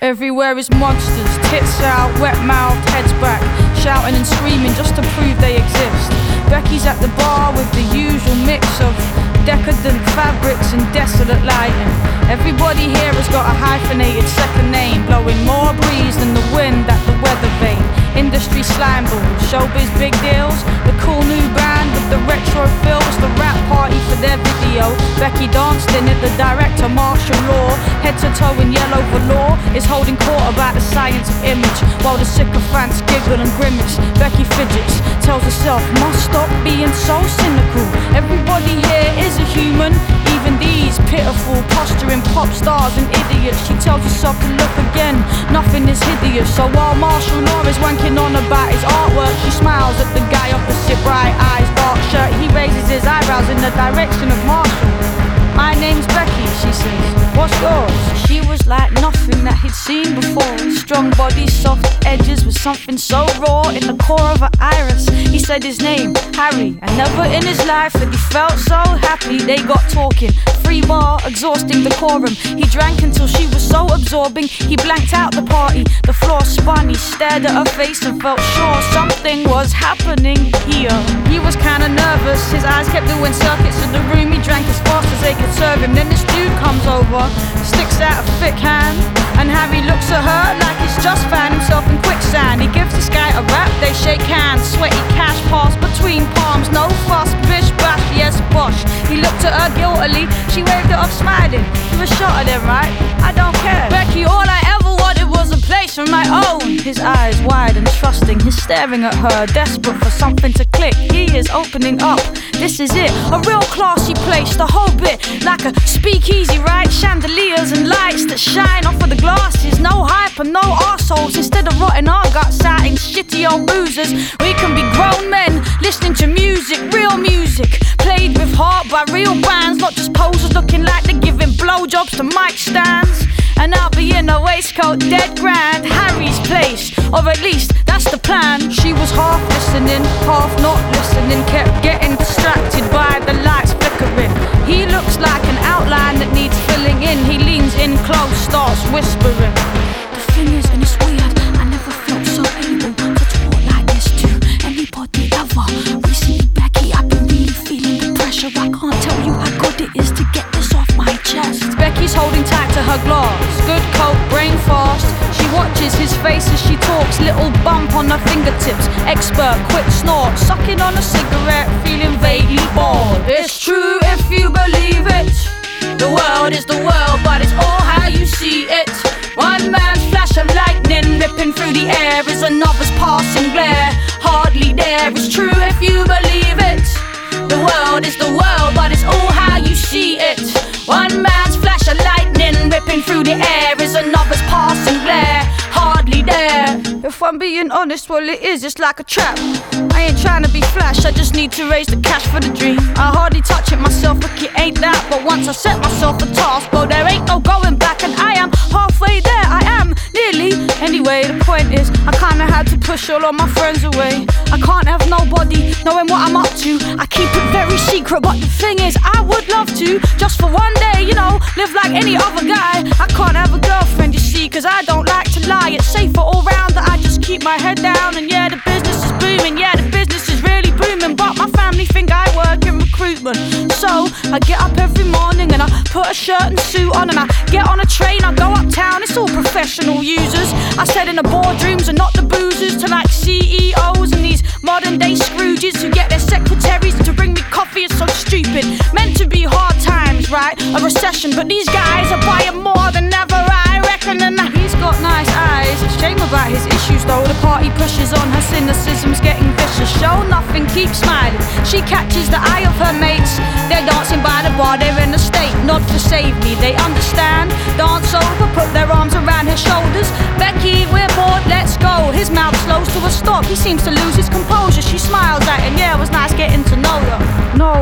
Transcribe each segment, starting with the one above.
Everywhere is monsters, tits out, wet-mouthed, heads back, shouting and screaming just to prove they exist. Becky's at the bar with the usual mix of decadent fabrics and desolate lighting. Everybody here has got a hyphenated second name, blowing more breeze than the wind at the weather vane. Industry slime balls, showbiz big deals, the cool new band with the retro fills, the rap party for their video. Becky danced in it, the director martial law, head to toe in yellow velour, is holding court about the science of image, while the sycophants giggle and grimace. Becky fidgets, tells herself, must stop being so cynical. Everybody here is a human, even these pitiful, posturing pop stars and idiots. She tells herself to look again, nothing is hideous. So while martial law is wanking on about his artwork, she smiles at the guy opposite, bright eyes, dark shirt. He raises his eyebrows in the direction of Marshall. My name's Becky, she says. What's yours? She was like nothing that he'd seen before. Strong body, soft edges with something so raw in the core of her iris. He said his name, Harry, and never in his life had he felt so happy. They got talking, free bar, exhausting decorum. He drank until she was so absorbing, he blanked out the party. The floor spun, he stared at her face and felt sure something was happening here. He was kinda nervous, his eyes kept doing circuits in the room. He drank as fast as they could serve him. Then this dude comes over, sticks out a thick hand, and Harry looks at her like he's just found himself in quicksand. He gives this guy a rap, they shake hands, sweaty cash pass between palms, no fuss, bish bash, yes bosh. He looked at her guiltily, she waved it off smiling. You were shot at him, right? I don't care. Becky, all I ever wanted was a place of my own. His eyes wide and trusting, he's staring at her, desperate for something to click. He is opening up, this is it, a real classy place, the whole bit like a speakeasy, right? Chandeliers and lights that shine off of the glasses, no hype and no arseholes. Instead of rotting our guts out in shitty old boozers, we can be grown men listening to music, real music, played with heart by real bands, not just posers looking like they're giving blowjobs to mic stands. And I'll be in a waistcoat, dead grand, Harry's place, or at least that's the plan. She was half listening, half not listening, kept getting distracted by the lights flickering. He looks like an outline that needs filling in. He leans in close, starts whispering. The thing is, and it's weird, I never felt so able to talk like this to anybody ever. Recently, Becky, I've been really feeling the pressure. I can't tell you how good it is to get this off my chest. Becky's holding tight to her glass, good coat, brain fast. She watches his face as she talks, little bump on her fingertips. Expert, quick snort, sucking on a cigarette, feeling vaguely bored. It's true if you believe it. The world is the world, but it's all how you see it. One man's flash of lightning ripping through the air is another's passing glare. Hardly there, it's true if you believe it. The world is the world, but it's all how you see it. One man's flash of lightning ripping through the air is another's passing glare. Hardly there. If I'm being honest, well it is, it's like a trap. I ain't trying to be flash, I just need to raise the cash for the dream. I hardly touch it myself, look it ain't that. But once I set myself a task, well there ain't no going back. And I am halfway there, I am nearly. Anyway, the point is, I kinda had to push all of my friends away. I can't have nobody knowing what I'm up to. I keep it very secret, but the thing is, I would love to, just for one day, you know, live like any other guy. I can't have a girlfriend, you see, cause I don't like to lie. It's safer all round that I just keep my head down. And yeah, the business is booming, yeah, the business is really booming, but my family think I work in recruitment. So I get up every morning and I put a shirt and suit on, and I get on a train, I go uptown. It's all professional users. I said in the boardrooms and not the boozers, to like CEOs and these modern day Scrooges who get their secretaries to bring me coffee. It's so stupid, meant to be hard times, right? A recession, but these guys are buying more than ever, I reckon. And he's got nice eyes, it's shame about his issues though. The party pushes on, her cynicism's getting vicious. Show nothing, keep smiling. She catches the eye of her mates, they're dancing by the bar, they're in a state. Nod for save me, they understand. Dance over, put their arms around his shoulders. Becky, we're bored, let's go. His mouth slows to a stop, he seems to lose his composure. She smiles at him, yeah, it was nice getting to know you. No,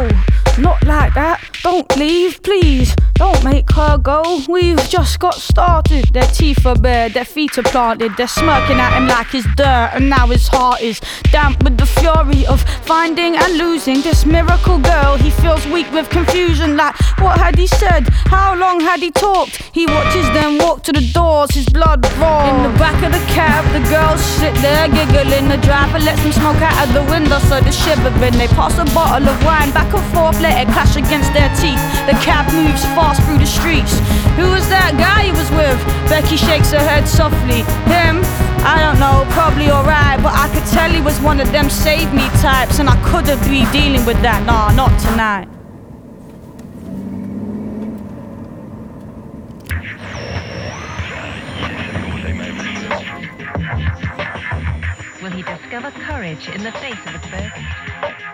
Not like that. Don't leave, please. Don't make her go. We've just got started. Their teeth are bared, their feet are planted. They're smirking at him like he's dirt, and now his heart is damp with the fury of finding and losing this miracle girl. He feels weak with confusion, like what had he said? How long had he talked? He watches them walk to the doors, his blood roars. In the back of the cab, the girls sit there giggling. The driver lets them smoke out of the window so they're shivering. They pass a bottle of wine back and forth, let it clash against their teeth. The cab moves fast through the streets. Who was that guy he was with? Becky shakes her head softly. Him? I don't know, probably alright, but I could tell he was one of them save me types, and I couldn't be dealing with that. Nah, not tonight. Will he discover courage in the face of adversity?